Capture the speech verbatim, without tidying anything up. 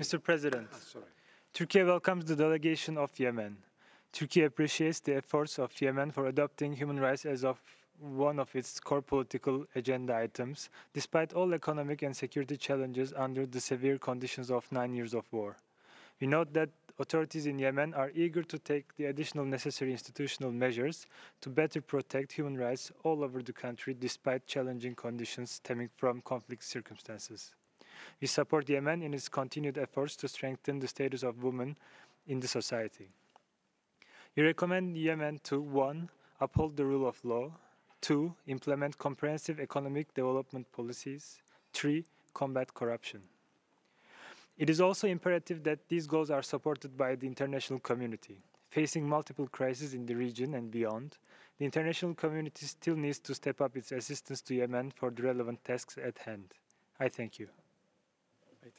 Mister President, Ah, sorry. Turkey welcomes the delegation of Yemen. Turkey appreciates the efforts of Yemen for adopting human rights as of one of its core political agenda items, despite all economic and security challenges under the severe conditions of nine years of war. We note that authorities in Yemen are eager to take the additional necessary institutional measures to better protect human rights all over the country despite challenging conditions stemming from conflict circumstances. We support Yemen in its continued efforts to strengthen the status of women in the society. We recommend Yemen to one uphold the rule of law, two implement comprehensive economic development policies, three combat corruption. It is also imperative that these goals are supported by the international community. Facing multiple crises in the region and beyond, the international community still needs to step up its assistance to Yemen for the relevant tasks at hand. I thank you.